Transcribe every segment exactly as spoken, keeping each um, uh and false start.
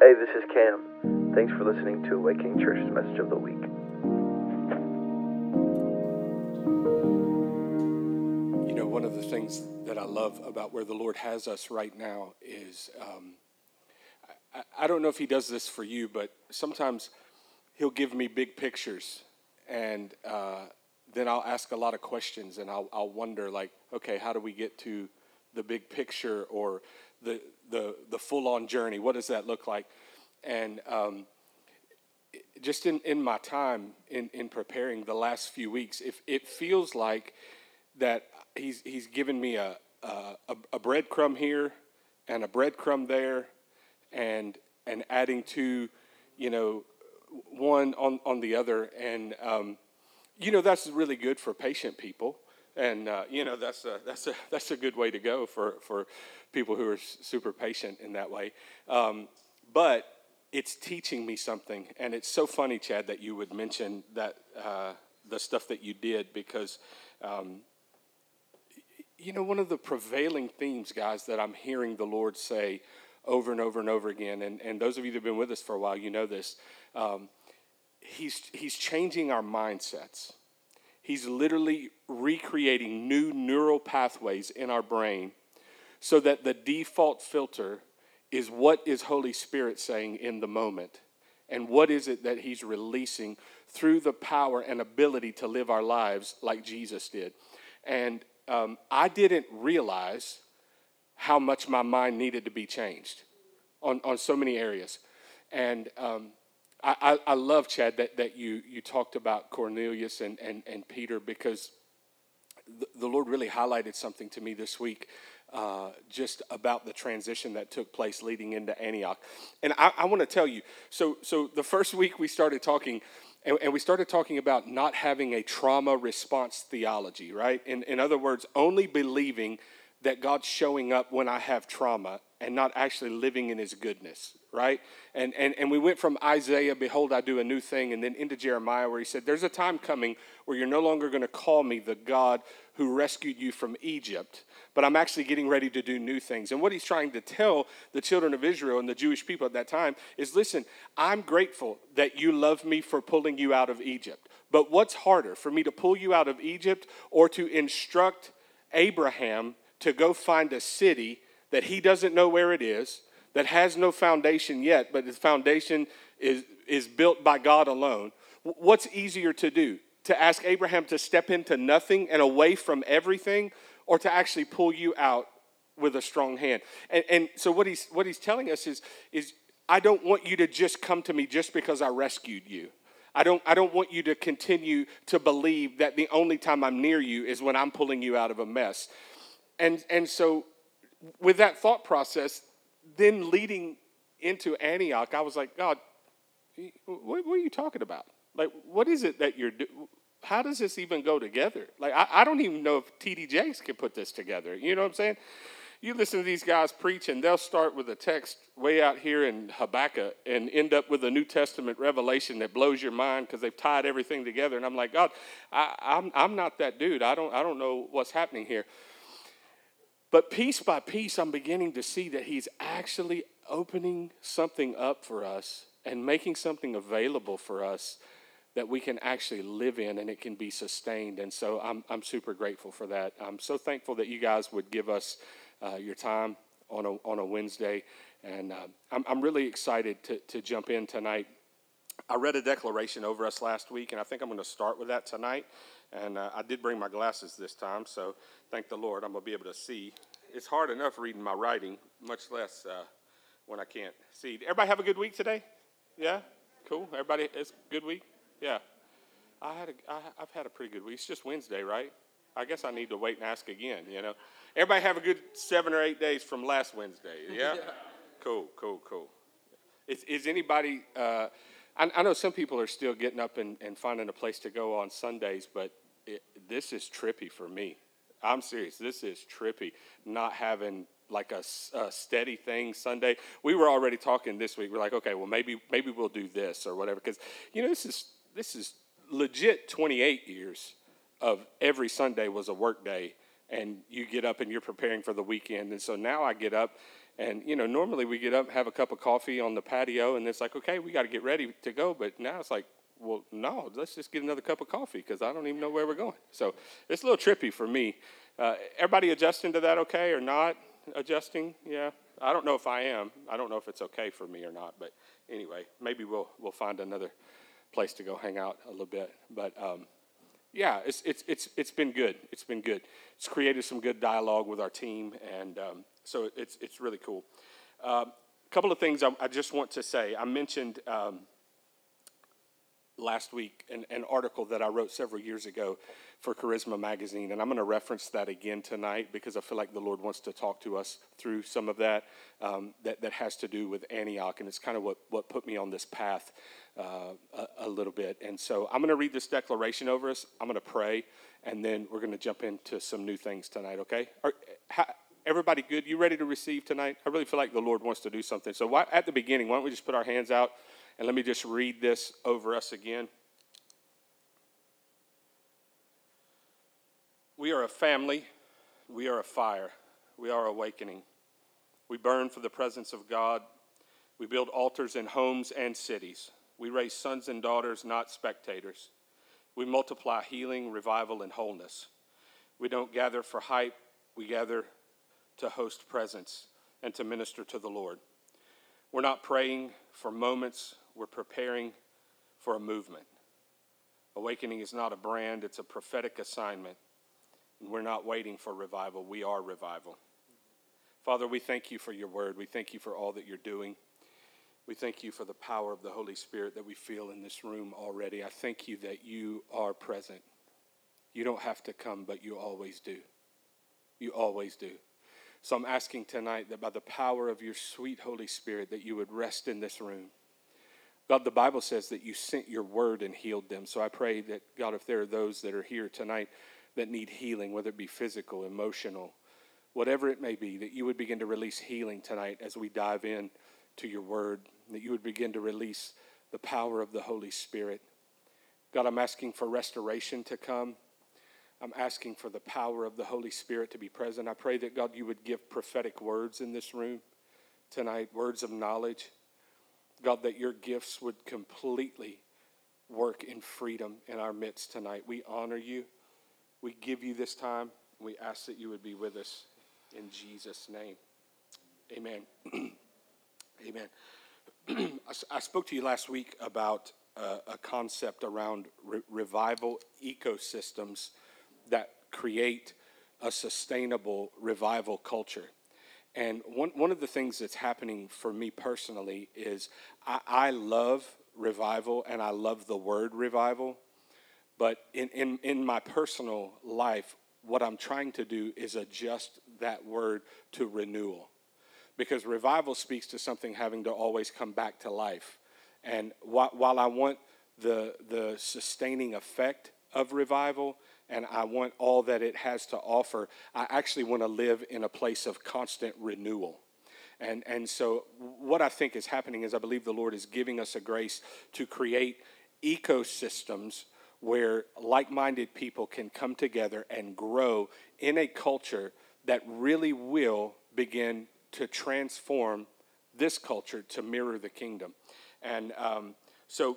Hey, this is Cam. Thanks for listening to Awakening Church's Message of the Week. You know, one of the things that I love about where the Lord has us right now is, um, I, I don't know if he does this for you, but sometimes he'll give me big pictures, and uh, then I'll ask a lot of questions, and I'll, I'll wonder, like, okay, how do we get to the big picture or the the the full-on journey? What does that look like? And um, just in, in my time in, in preparing the last few weeks, if it feels like that he's he's given me a a, a breadcrumb here and a breadcrumb there, and and adding to, you know, one on, on the other, and um, you know, that's really good for patient people, and uh, you know, that's a that's a that's a good way to go for for people who are super patient in that way. Um, but it's teaching me something, and it's so funny, Chad, that you would mention that uh, the stuff that you did, because um, you know, one of the prevailing themes, guys, that I'm hearing the Lord say over and over and over again, and, and those of you that have been with us for a while, you know this. Um, he's he's changing our mindsets. He's literally recreating new neural pathways in our brain so that the default filter is what is Holy Spirit saying in the moment, and what is it that he's releasing through the power and ability to live our lives like Jesus did. And um, I didn't realize how much my mind needed to be changed on, on so many areas. And um, I, I, I love, Chad, that, that you, you talked about Cornelius and, and, and Peter, because the, the Lord really highlighted something to me this week uh, just about the transition that took place leading into Antioch. And I, I want to tell you, so so the first week we started talking, and, and we started talking about not having a trauma response theology, right? In, in other words, only believing that God's showing up when I have trauma and not actually living in his goodness, right? And, and and we went from Isaiah, behold, I do a new thing, and then into Jeremiah, where he said, there's a time coming where you're no longer going to call me the God who rescued you from Egypt, but I'm actually getting ready to do new things. And what he's trying to tell the children of Israel and the Jewish people at that time is, listen, I'm grateful that you love me for pulling you out of Egypt. But what's harder, for me to pull you out of Egypt or to instruct Abraham to go find a city that he doesn't know where it is, that has no foundation yet, but the foundation is, is built by God alone? What's easier to do? To ask Abraham to step into nothing and away from everything, or to actually pull you out with a strong hand? And, and so what he's what he's telling us is, is I don't want you to just come to me just because I rescued you. I don't I don't want you to continue to believe that the only time I'm near you is when I'm pulling you out of a mess. And and so with that thought process, then leading into Antioch, I was like, God, what, what are you talking about? Like, what is it that you're doing? How does this even go together? Like, I, I don't even know if T D Jakes can put this together. You know what I'm saying? You listen to these guys preach, and they'll start with a text way out here in Habakkuk and end up with a New Testament revelation that blows your mind because they've tied everything together. And I'm like, God, I, I'm I'm not that dude. I don't I don't know what's happening here. But piece by piece, I'm beginning to see that he's actually opening something up for us and making something available for us that we can actually live in, and it can be sustained. And so I'm I'm super grateful for that. I'm so thankful that you guys would give us uh, your time on a on a Wednesday, and uh, I'm I'm really excited to to jump in tonight. I read a declaration over us last week, and I think I'm going to start with that tonight. And uh, I did bring my glasses this time, so thank the Lord I'm going to be able to see. It's hard enough reading my writing, much less uh, when I can't see. Everybody have a good week today? Yeah? Cool. Everybody, it's a good week? Yeah. I had a, I, I've had a pretty good week. It's just Wednesday, right? I guess I need to wait and ask again, you know. Everybody have a good seven or eight days from last Wednesday, yeah? yeah. Cool, cool, cool. Is, is anybody... Uh, I, I know some people are still getting up and, and finding a place to go on Sundays, but it, this is trippy for me. I'm serious. This is trippy, not having like a, a steady thing Sunday. We were already talking this week. We're like, okay, well, maybe maybe we'll do this or whatever. Because, you know, this is this is legit twenty-eight years of every Sunday was a work day, and you get up and you're preparing for the weekend. And so now I get up And, you know, normally we get up, have a cup of coffee on the patio, and it's like, okay, we got to get ready to go. But now it's like, well, no, let's just get another cup of coffee because I don't even know where we're going. So it's a little trippy for me. Uh, everybody adjusting to that okay or not adjusting? Yeah. I don't know if I am. I don't know if it's okay for me or not. But anyway, maybe we'll we'll find another place to go hang out a little bit. But, um, yeah, it's it's it's it's been good. It's been good. It's created some good dialogue with our team, and um, so it's it's really cool. A um, couple of things I, I just want to say. I mentioned um, last week an, an article that I wrote several years ago for Charisma Magazine, and I'm going to reference that again tonight because I feel like the Lord wants to talk to us through some of that um, that that has to do with Antioch, and it's kind of what what put me on this path. Uh, a, a little bit. And so I'm going to read this declaration over us. I'm going to pray, and then we're going to jump into some new things tonight, okay? Are, how, everybody good? You ready to receive tonight? I really feel like the Lord wants to do something. So why, at the beginning, why don't we just put our hands out, and let me just read this over us again. We are a family. We are a fire. We are awakening. We burn for the presence of God. We build altars in homes and cities. We raise sons and daughters, not spectators. We multiply healing, revival, and wholeness. We don't gather for hype. We gather to host presence and to minister to the Lord. We're not praying for moments. We're preparing for a movement. Awakening is not a brand. It's a prophetic assignment. And we're not waiting for revival. We are revival. Father, we thank you for your word. We thank you for all that you're doing. We thank you for the power of the Holy Spirit that we feel in this room already. I thank you that you are present. You don't have to come, but you always do. You always do. So I'm asking tonight that by the power of your sweet Holy Spirit that you would rest in this room. God, the Bible says that you sent your word and healed them. So I pray that, God, if there are those that are here tonight that need healing, whether it be physical, emotional, whatever it may be, that you would begin to release healing tonight as we dive in to your word, that you would begin to release the power of the Holy Spirit. God, I'm asking for restoration to come. I'm asking for the power of the Holy Spirit to be present. I pray that, God, you would give prophetic words in this room tonight, words of knowledge. God, that your gifts would completely work in freedom in our midst tonight. We honor you. We give you this time. We ask that you would be with us in Jesus' name. Amen. Amen. I spoke to you last week about uh, a concept around re- revival ecosystems that create a sustainable revival culture. And one, one of the things that's happening for me personally is I, I love revival and I love the word revival. But in, in, in my personal life, what I'm trying to do is adjust that word to renewal. Because revival speaks to something having to always come back to life. And while, while I want the, the sustaining effect of revival and I want all that it has to offer, I actually want to live in a place of constant renewal. And, and so what I think is happening is I believe the Lord is giving us a grace to create ecosystems where like-minded people can come together and grow in a culture that really will begin to transform this culture to mirror the kingdom. And um, so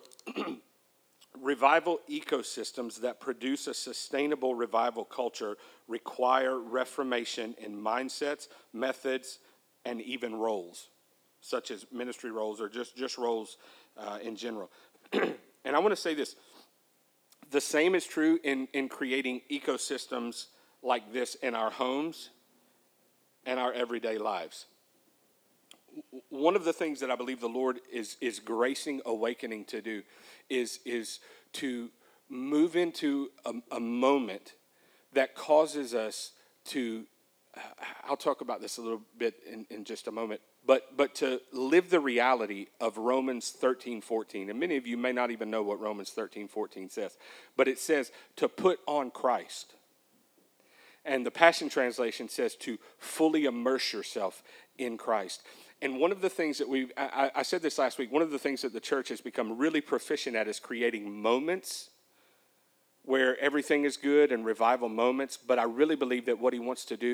revival ecosystems that produce a sustainable revival culture require reformation in mindsets, methods, and even roles, such as ministry roles or just, just roles uh, in general. And I want to say this. The same is true in, in creating ecosystems like this in our homes and our everyday lives. One of the things that I believe the Lord is, is gracing Awakening to do is, is to move into a, a moment that causes us to, I'll talk about this a little bit in, in just a moment, but but to live the reality of Romans thirteen fourteen. And many of you may not even know what Romans thirteen fourteen says, but it says to put on Christ. And the Passion Translation says to fully immerse yourself in Christ. And one of the things that we, I, I said this last week, one of the things that the church has become really proficient at is creating moments where everything is good and revival moments. But I really believe that what he wants to do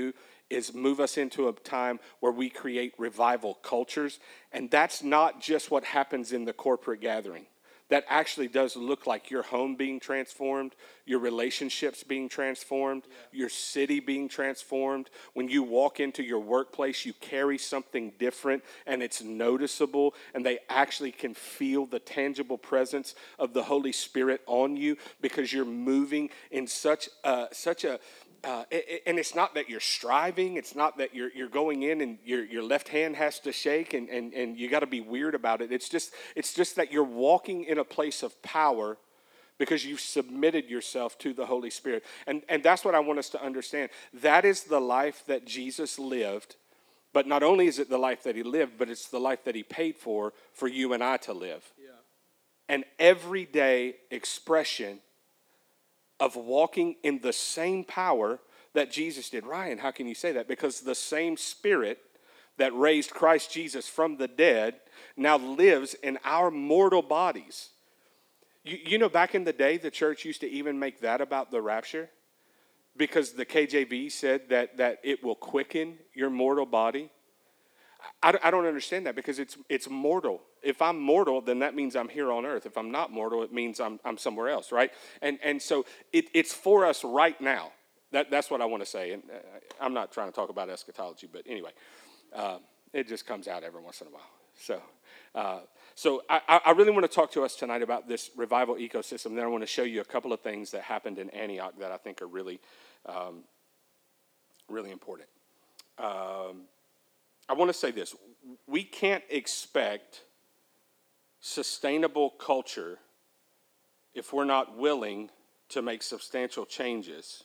is move us into a time where we create revival cultures. And that's not just what happens in the corporate gathering. That actually does look like your home being transformed, your relationships being transformed, yeah. your city being transformed. When you walk into your workplace, you carry something different and it's noticeable, and they actually can feel the tangible presence of the Holy Spirit on you because you're moving in such a, such a Uh, it, and it's not that you're striving. It's not that you're you're going in and your your left hand has to shake and, and, and you got to be weird about it. It's just it's just that you're walking in a place of power because you've submitted yourself to the Holy Spirit. And, and that's what I want us to understand. That is the life that Jesus lived. But not only is it the life that he lived, but it's the life that he paid for for you and I to live. Yeah. An everyday expression of walking in the same power that Jesus did. Ryan, how can you say that? Because the same Spirit that raised Christ Jesus from the dead now lives in our mortal bodies. You, you know, back in the day, the church used to even make that about the rapture because the K J V said that, that it will quicken your mortal body. I, I don't understand that because it's it's mortal. If I'm mortal, then that means I'm here on earth. If I'm not mortal, it means I'm I'm somewhere else, right? And and so it, it's for us right now. That that's what I want to say. And I'm not trying to talk about eschatology, but anyway, uh, it just comes out every once in a while. So, uh, so I, I really want to talk to us tonight about this revival ecosystem. Then I want to show you a couple of things that happened in Antioch that I think are really, um, really important. Um, I want to say this. We can't expect sustainable culture if we're not willing to make substantial changes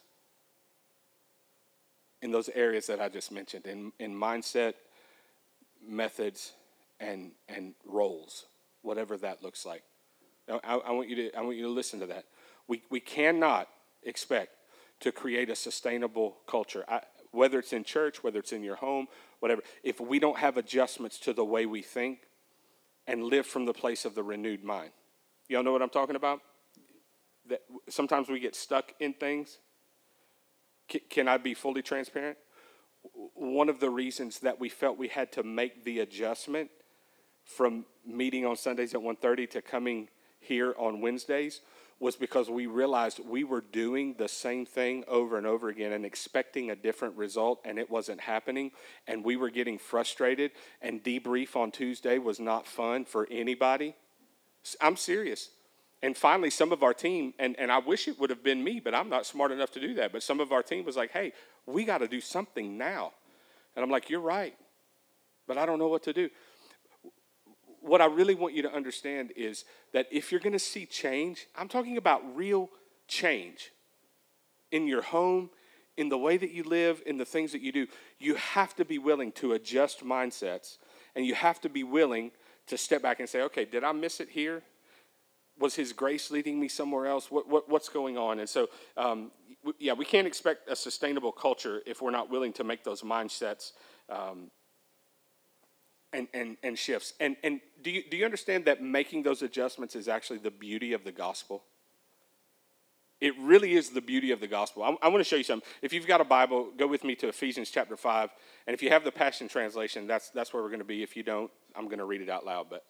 in those areas that I just mentioned, in, in mindset, methods, and and roles, whatever that looks like. Now, I, I want you to I want you to listen to that. We we cannot expect to create a sustainable culture, I, whether it's in church, whether it's in your home, whatever, if we don't have adjustments to the way we think and live from the place of the renewed mind. Y'all know what I'm talking about? That sometimes we get stuck in things. C- can I be fully transparent? One of the reasons that we felt we had to make the adjustment from meeting on Sundays at one thirty to coming here on Wednesdays was because we realized we were doing the same thing over and over again and expecting a different result, and it wasn't happening, and we were getting frustrated, and debrief on Tuesday was not fun for anybody. I'm serious. And finally, some of our team, and, and I wish it would have been me, but I'm not smart enough to do that, but some of our team was like, hey, we got to do something now. And I'm like, you're right, but I don't know what to do. What I really want you to understand is that if you're going to see change, I'm talking about real change in your home, in the way that you live, in the things that you do, you have to be willing to adjust mindsets, and you have to be willing to step back and say, okay, did I miss it here? Was his grace leading me somewhere else? What, what what's going on? And so, um, w- yeah, we can't expect a sustainable culture if we're not willing to make those mindsets um, and, and and shifts. And and do you do you understand that making those adjustments is actually the beauty of the gospel? It really is the beauty of the gospel. I, I want to show you something. If you've got a Bible, go with me to Ephesians chapter five. And if you have the Passion Translation, that's that's where we're going to be. If you don't, I'm going to read it out loud, but.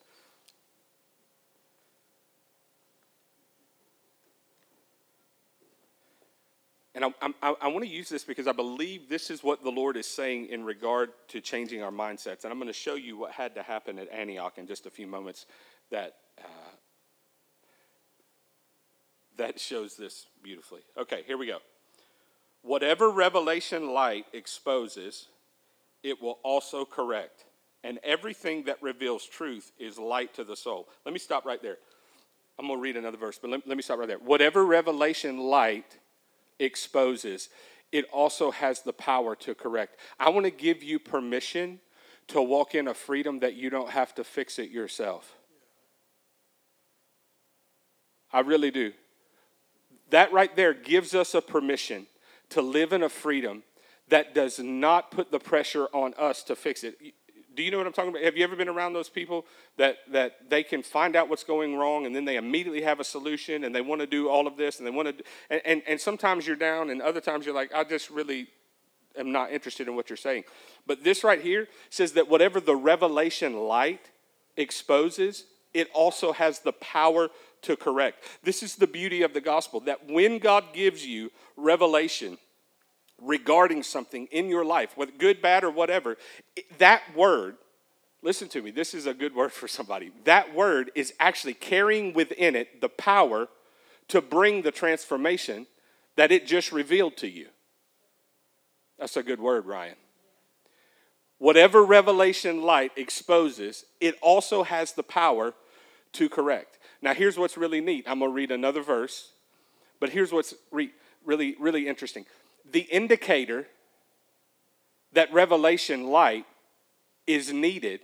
And I, I, I want to use this because I believe this is what the Lord is saying in regard to changing our mindsets. And I'm going to show you what had to happen at Antioch in just a few moments that uh, that shows this beautifully. Okay, here we go. Whatever revelation light exposes, it will also correct. And everything that reveals truth is light to the soul. Let me stop right there. I'm going to read another verse, but let, let me stop right there. Whatever revelation light exposes, it also has the power to correct. I want to give you permission to walk in a freedom that you don't have to fix it yourself. I really do. That right there gives us a permission to live in a freedom that does not put the pressure on us to fix it. Do you know what I'm talking about? Have you ever been around those people that, that they can find out what's going wrong and then they immediately have a solution and they want to do all of this and they want to, and, and, and sometimes you're down and other times you're like, I just really, am not interested in what you're saying. But this right here says that whatever the revelation light exposes, it also has the power to correct. This is the beauty of the gospel, that when God gives you revelation regarding something in your life, whether good, bad, or whatever, that word, listen to me, this is a good word for somebody. That word is actually carrying within it the power to bring the transformation that it just revealed to you. That's a good word, Ryan. Whatever revelation light exposes, it also has the power to correct. Now, here's what's really neat. I'm going to read another verse, but here's what's re- really, really interesting. The indicator that revelation light is needed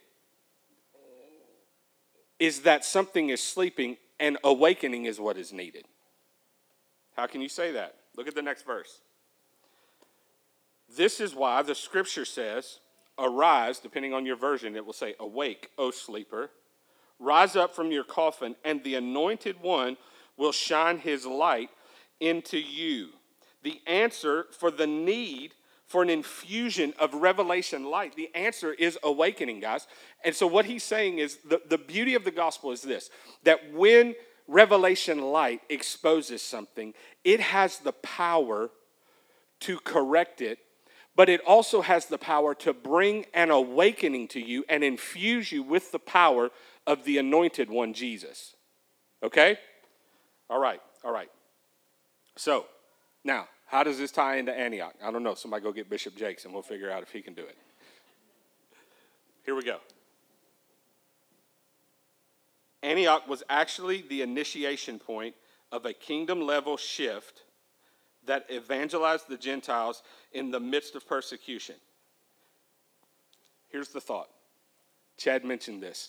is that something is sleeping and awakening is what is needed. How can you say that? Look at the next verse. This is why the scripture says, arise, depending on your version, it will say, awake, O sleeper. Rise up from your coffin, and the anointed one will shine his light into you. The answer for the need for an infusion of revelation light, the answer is awakening, guys. And so what he's saying is the, the beauty of the gospel is this, that when revelation light exposes something, it has the power to correct it, but it also has the power to bring an awakening to you and infuse you with the power of the anointed one, Jesus. Okay? All right, all right. So, now, how does this tie into Antioch? I don't know. Somebody go get Bishop Jakes and we'll figure out if he can do it. Here we go. Antioch was actually the initiation point of a kingdom-level shift that evangelized the Gentiles in the midst of persecution. Here's the thought. Chad mentioned this.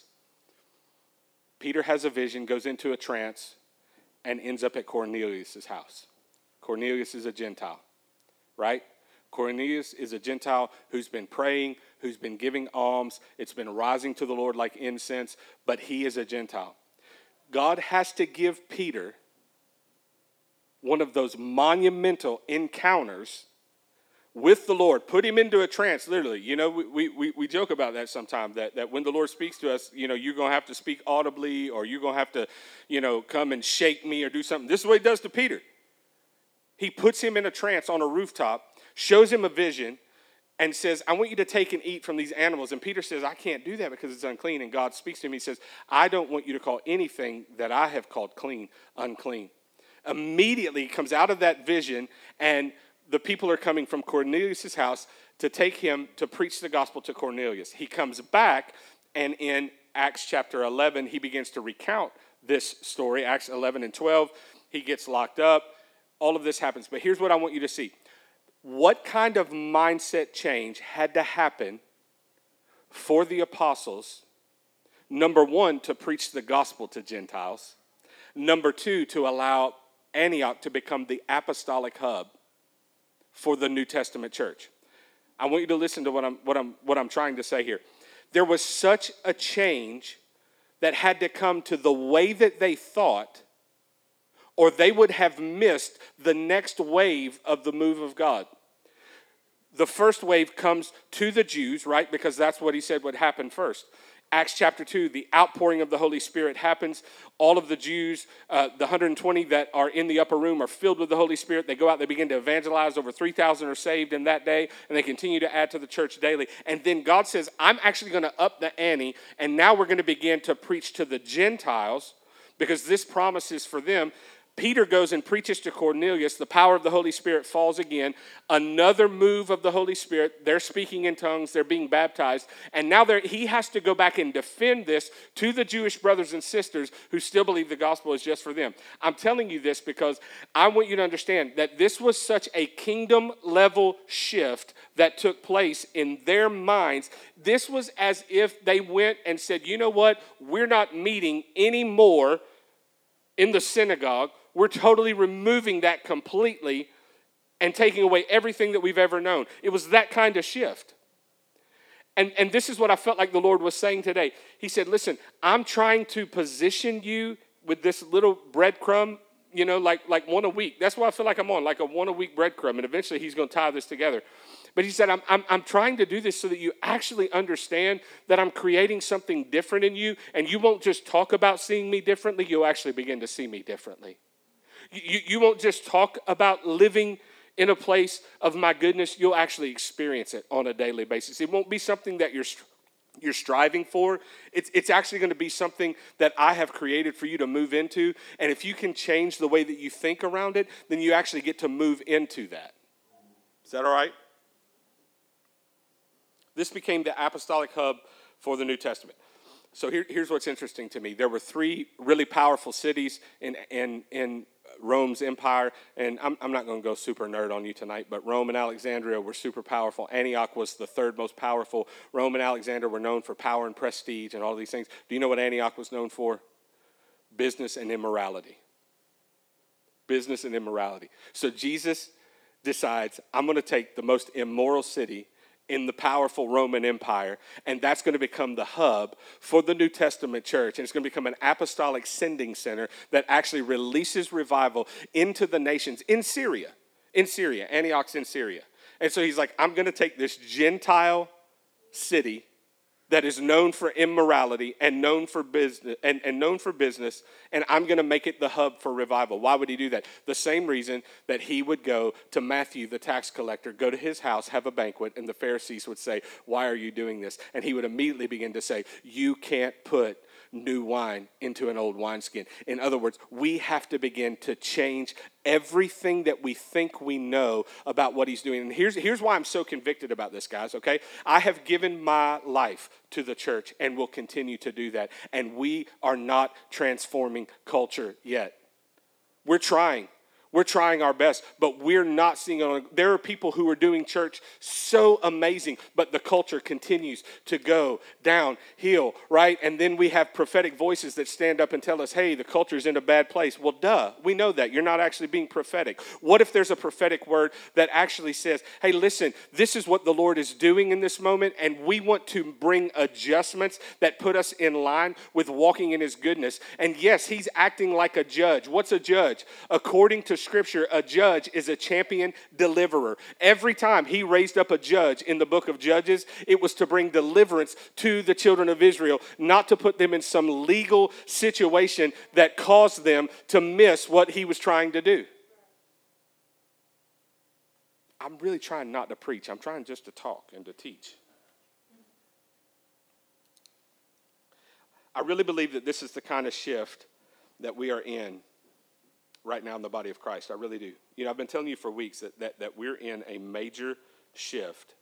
Peter has a vision, goes into a trance, and ends up at Cornelius' house. Cornelius is a Gentile, right? Cornelius is a Gentile who's been praying, who's been giving alms. It's been rising to the Lord like incense, but he is a Gentile. God has to give Peter one of those monumental encounters with the Lord, put him into a trance, literally. You know, we we we joke about that sometimes, that, that when the Lord speaks to us, you know, you're going to have to speak audibly, or you're going to have to, you know, come and shake me or do something. This is what he does to Peter. He puts him in a trance on a rooftop, shows him a vision, and says, I want you to take and eat from these animals. And Peter says, I can't do that because it's unclean. And God speaks to him. He says, I don't want you to call anything that I have called clean, unclean. Immediately he comes out of that vision, and the people are coming from Cornelius' house to take him to preach the gospel to Cornelius. He comes back, and in Acts chapter eleven, he begins to recount this story, Acts eleven and twelve. He gets locked up. All of this happens. But here's what I want you to see. What kind of mindset change had to happen for the apostles? Number one, to preach the gospel to Gentiles. Number two, to allow Antioch to become the apostolic hub for the New Testament church. I want you to listen to what I'm what I'm what I'm trying to say here. There was such a change that had to come to the way that they thought, or they would have missed the next wave of the move of God. The first wave comes to the Jews, right? Because that's what he said would happen first. Acts chapter two, the outpouring of the Holy Spirit happens. All of the Jews, uh, the one hundred twenty that are in the upper room are filled with the Holy Spirit. They go out, they begin to evangelize. Over three thousand are saved in that day, and they continue to add to the church daily. And then God says, I'm actually going to up the ante, and now we're going to begin to preach to the Gentiles, because this promise is for them. Peter goes and preaches to Cornelius. The power of the Holy Spirit falls again. Another move of the Holy Spirit. They're speaking in tongues. They're being baptized. And now he has to go back and defend this to the Jewish brothers and sisters who still believe the gospel is just for them. I'm telling you this because I want you to understand that this was such a kingdom level shift that took place in their minds. This was as if they went and said, you know what? We're not meeting anymore in the synagogue. We're totally removing that completely and taking away everything that we've ever known. It was that kind of shift. And, and this is what I felt like the Lord was saying today. He said, listen, I'm trying to position you with this little breadcrumb, you know, like, like one a week. That's what I feel like I'm on, like a one a week breadcrumb. And eventually he's going to tie this together. But he said, I'm, I'm, I'm trying to do this so that you actually understand that I'm creating something different in you, and you won't just talk about seeing me differently, you'll actually begin to see me differently. You, you won't just talk about living in a place of my goodness, you'll actually experience it on a daily basis. It won't be something that you're you're striving for. It's, it's actually going to be something that I have created for you to move into. And if you can change the way that you think around it, then you actually get to move into that. Is that all right? This became the apostolic hub for the New Testament. So here, here's what's interesting to me. There were three really powerful cities in, in, in Rome's empire, and I'm, I'm not going to go super nerd on you tonight, but Rome and Alexandria were super powerful. Antioch was the third most powerful. Rome and Alexandria were known for power and prestige and all these things. Do you know what Antioch was known for? Business and immorality. Business and immorality. So Jesus decides, I'm going to take the most immoral city in the powerful Roman Empire, and that's going to become the hub for the New Testament church, and it's going to become an apostolic sending center that actually releases revival into the nations in Syria, in Syria, Antioch's in Syria. And so he's like, I'm going to take this Gentile city that is known for immorality and known for business and, and known for business, and I'm going to make it the hub for revival. Why would he do that? The same reason that he would go to Matthew, the tax collector, go to his house, have a banquet, and the Pharisees would say, why are you doing this? And he would immediately begin to say, you can't put new wine into an old wineskin. In other words, we have to begin to change everything that we think we know about what he's doing. And here's, here's why I'm so convicted about this, guys, okay? I have given my life to the church and will continue to do that. And we are not transforming culture yet. We're trying. We're trying our best, but we're not seeing it on. There are people who are doing church so amazing, but the culture continues to go downhill, right? And then we have prophetic voices that stand up and tell us, hey, the culture's in a bad place. Well, duh, we know that. You're not actually being prophetic. What if there's a prophetic word that actually says, hey, listen, this is what the Lord is doing in this moment, and we want to bring adjustments that put us in line with walking in his goodness. And yes, he's acting like a judge. What's a judge? According to Scripture, a judge is a champion deliverer. Every time he raised up a judge in the book of Judges, it was to bring deliverance to the children of Israel, not to put them in some legal situation that caused them to miss what he was trying to do. I'm really trying not to preach. I'm trying just to talk and to teach. I really believe that this is the kind of shift that we are in right now in the body of Christ. I really do. You know, I've been telling you for weeks that, that, that we're in a major shift.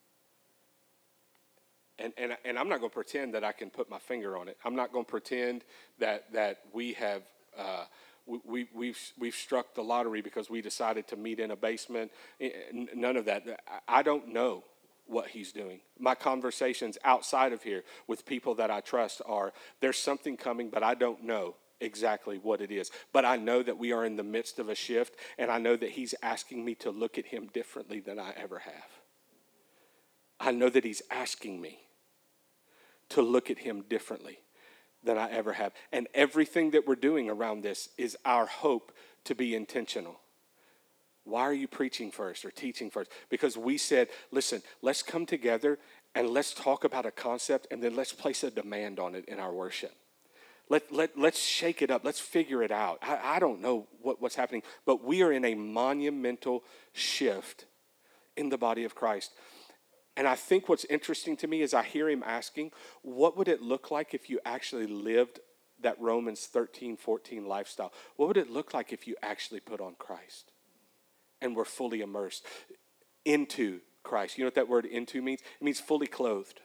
And, and, and I'm not going to pretend that I can put my finger on it. I'm not going to pretend that that we have, uh, we, we, we've, we've struck the lottery because we decided to meet in a basement. None of that. I don't know what he's doing. My conversations outside of here with people that I trust are, there's something coming, but I don't know exactly what it is. But I know that we are in the midst of a shift, and I know that he's asking me to look at him differently than I ever have. I know that he's asking me to look at him differently than I ever have. And everything that we're doing around this is our hope to be intentional. Why are you preaching first or teaching first? Because we said, listen, let's come together and let's talk about a concept, and then let's place a demand on it in our worship. Let, let, let's shake it up. Let's figure it out. I, I don't know what, what's happening, but we are in a monumental shift in the body of Christ. And I think what's interesting to me is I hear him asking, what would it look like if you actually lived that Romans thirteen, fourteen lifestyle? What would it look like if you actually put on Christ and were fully immersed into Christ? You know what that word into means? It means fully clothed.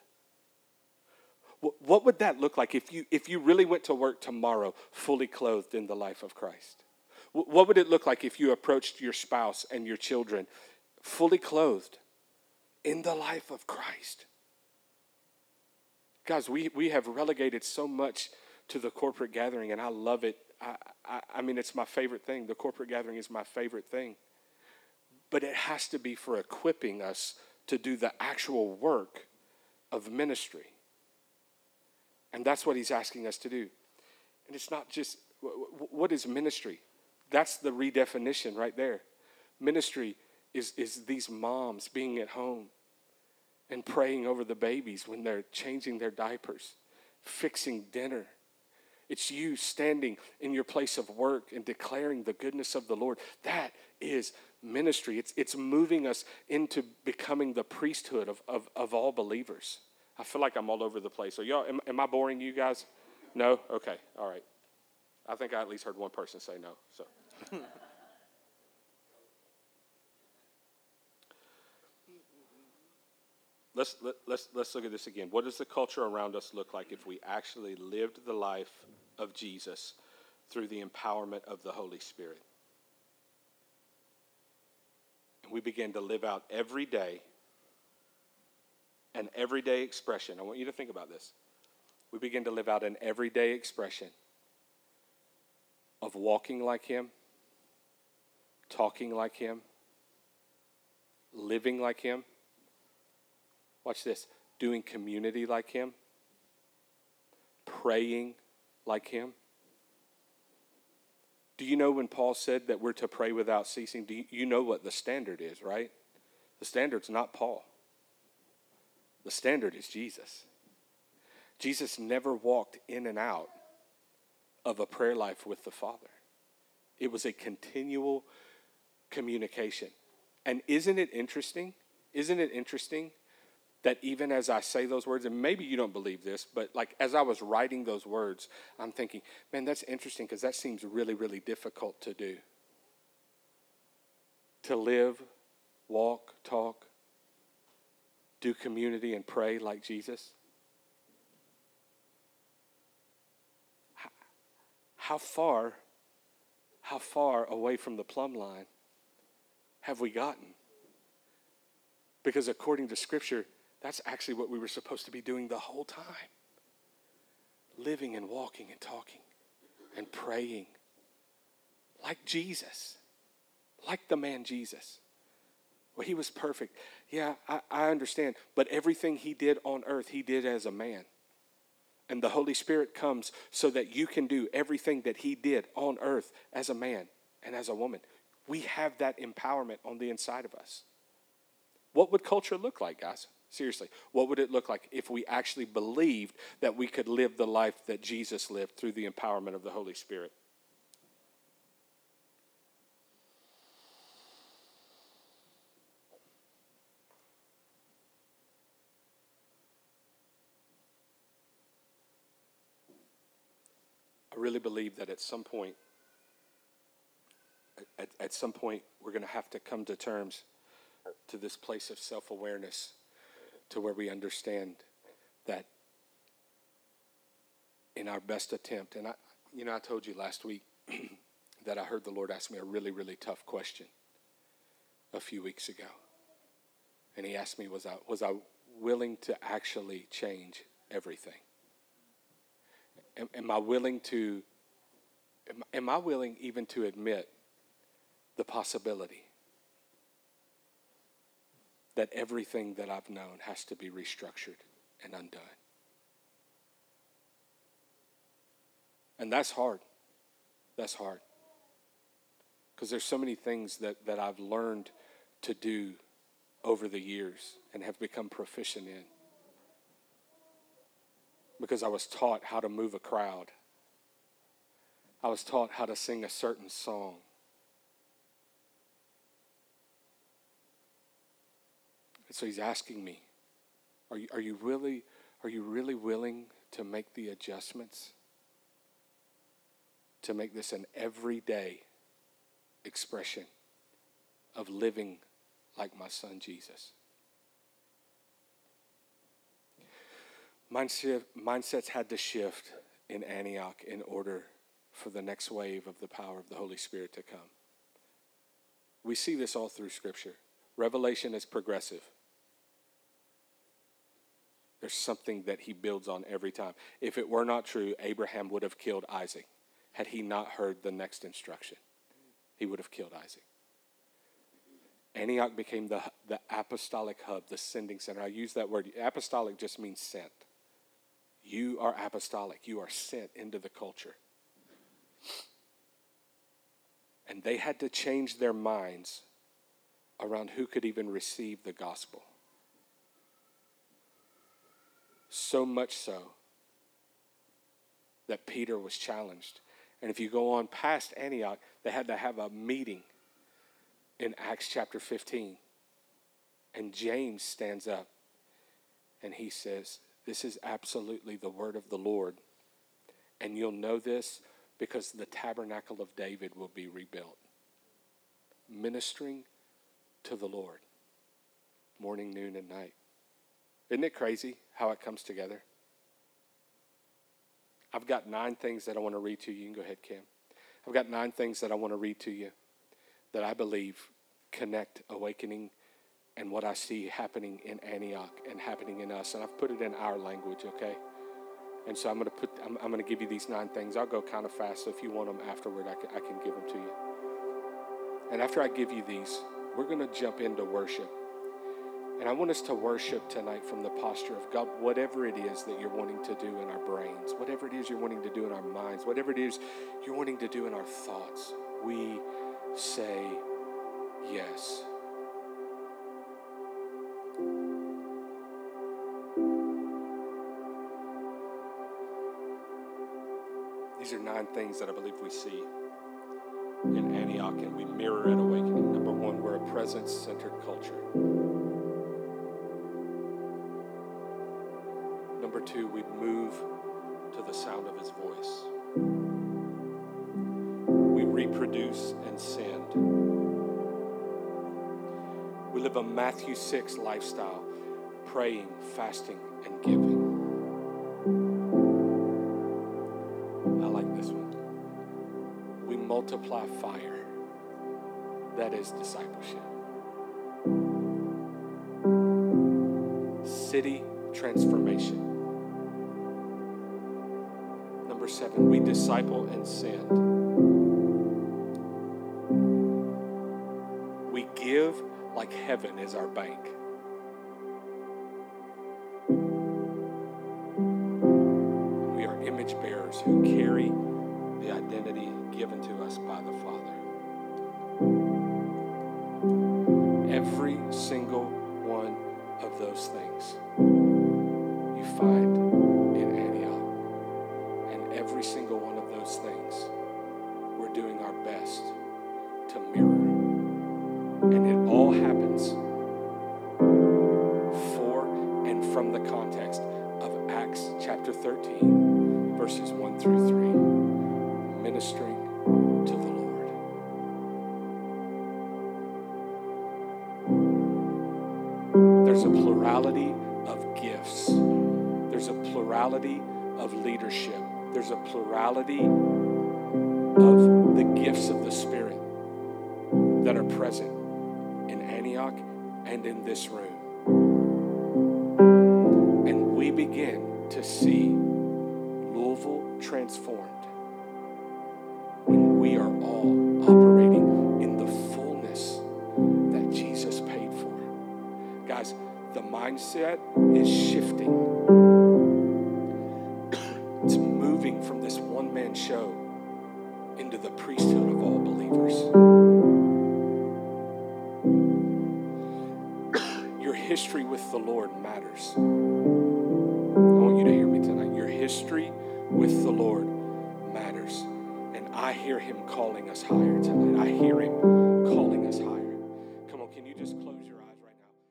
What would that look like if you if you really went to work tomorrow fully clothed in the life of Christ? What would it look like if you approached your spouse and your children fully clothed in the life of Christ? Guys, we, we have relegated so much to the corporate gathering, and I love it. I, I, I mean, it's my favorite thing. The corporate gathering is my favorite thing. But it has to be for equipping us to do the actual work of ministry. And that's what he's asking us to do. And it's not just, what is ministry? That's the redefinition right there. Ministry is, is these moms being at home and praying over the babies when they're changing their diapers, fixing dinner. It's you standing in your place of work and declaring the goodness of the Lord. That is ministry. It's, it's moving us into becoming the priesthood of, of, of all believers. I feel like I'm all over the place. Are y'all, am, am I boring you guys? No? Okay, all right. I think I at least heard one person say no. So, let's let, let's let's look at this again. What does the culture around us look like if we actually lived the life of Jesus through the empowerment of the Holy Spirit? And we begin to live out every day an everyday expression. I want you to think about this. We begin to live out an everyday expression of walking like him, talking like him, living like him. Watch this. Doing community like him, praying like him. Do you know when Paul said that we're to pray without ceasing? Do you, you know what the standard is, right? The standard's not Paul. The standard is Jesus. Jesus never walked in and out of a prayer life with the Father. It was a continual communication. And isn't it interesting? Isn't it interesting that even as I say those words, and maybe you don't believe this, but like as I was writing those words, I'm thinking, man, that's interesting because that seems really, really difficult to do. To live, walk, talk, do community, and pray like Jesus. How far, how far away from the plumb line have we gotten? Because according to Scripture, that's actually what we were supposed to be doing the whole time. Living and walking and talking and praying like Jesus, like the man Jesus. Well, he was perfect. Yeah, I, I understand. But everything he did on earth, he did as a man. And the Holy Spirit comes so that you can do everything that he did on earth as a man and as a woman. We have that empowerment on the inside of us. What would culture look like, guys? Seriously, what would it look like if we actually believed that we could live the life that Jesus lived through the empowerment of the Holy Spirit? I really believe that at some point, at, at some point, we're going to have to come to terms to this place of self-awareness, to where we understand that in our best attempt, and I, you know, I told you last week that I heard the Lord ask me a really, really tough question a few weeks ago. And he asked me, was I, was I willing to actually change everything? Am, am I willing to, am, am I willing even to admit the possibility that everything that I've known has to be restructured and undone? And that's hard. That's hard. Because there's so many things that, that I've learned to do over the years and have become proficient in. Because I was taught how to move a crowd. I was taught how to sing a certain song. And so he's asking me, are you, are you really, are you really willing to make the adjustments to make this an everyday expression of living like my son Jesus? Mindset, mindsets had to shift in Antioch in order for the next wave of the power of the Holy Spirit to come. We see this all through Scripture. Revelation is progressive. There's something that he builds on every time. If it were not true, Abraham would have killed Isaac. Had he not heard the next instruction, he would have killed Isaac. Antioch became the, the apostolic hub, the sending center. I use that word. Apostolic just means sent. You are apostolic. You are sent into the culture. And they had to change their minds around who could even receive the gospel. So much so that Peter was challenged. And if you go on past Antioch, they had to have a meeting in Acts chapter fifteen. And James stands up and he says, this is absolutely the word of the Lord. And you'll know this because the tabernacle of David will be rebuilt. Ministering to the Lord. Morning, noon, and night. Isn't it crazy how it comes together? I've got nine things that I want to read to you. You can go ahead, Cam. I've got nine things that I want to read to you that I believe connect awakening and what I see happening in Antioch and happening in us. And I've put it in our language, okay? And so I'm going to put, I'm, I'm going to give you these nine things. I'll go kind of fast, so if you want them afterward, I can, I can give them to you. And after I give you these, we're going to jump into worship. And I want us to worship tonight from the posture of God, whatever it is that you're wanting to do in our brains, whatever it is you're wanting to do in our minds, whatever it is you're wanting to do in our thoughts, we say yes. These are nine things that I believe we see in Antioch and we mirror at Awakening. Number one, we're a presence-centered culture. Number two, we move to the sound of his voice. We reproduce and send. We live a Matthew six lifestyle, praying, fasting, and giving. I like this one. We multiply fire. That is discipleship. City transformation. Number seven, we disciple and send. We give like heaven is our bank. We are image bearers who carry the identity given to us by the Father. Every single one of those things you find in Antioch. And every single one of those things we're doing our best to mirror. And it all happens for and from the context of Acts chapter thirteen, verses one through three, ministering to the Lord. There's a plurality of gifts. There's a plurality of leadership. There's a plurality of the gifts of the Spirit that are present in Antioch and in this room. And we begin to see Louisville transformed when we are all operating in the fullness that Jesus paid for. Guys, the mindset is shifting. It's moving from this one-man show into the priesthood of all believers. Your history with the Lord matters. I want you to hear me tonight. Your history with the Lord matters. And I hear him calling us higher tonight. I hear him calling us higher. Come on, can you just close your eyes right now?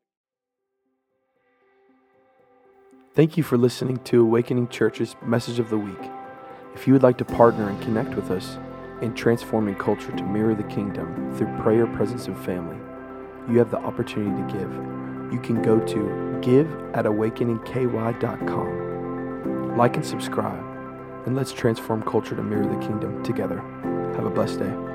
Thank you for listening to Awakening Church's Message of the Week. If you would like to partner and connect with us in transforming culture to mirror the kingdom through prayer, presence, and family, you have the opportunity to give. You can go to give at awakening k y dot com. Like and subscribe, and let's transform culture to mirror the kingdom together. Have a blessed day.